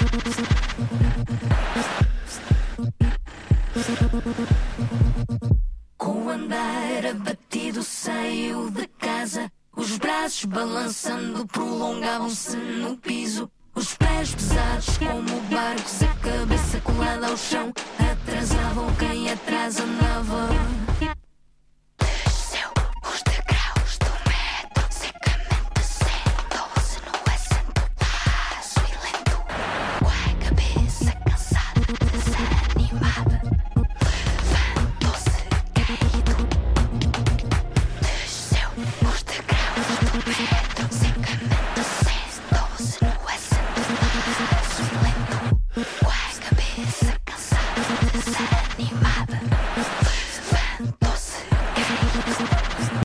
Com o andar abatido saiu de casa, os braços balançando prolongavam-se no piso, os pés pesados como barcos, a cabeça colada ao chão, atrasavam quem atrás andava. Desceu os degraus do metro, secamente sentou-se no assento baixo e lento, com a cabeça cansada, desanimada, levantou-se caído. Desceu os degraus do metro, secamente sentou-se no assento baixo e lento, com a cabeça cansada, desanimada.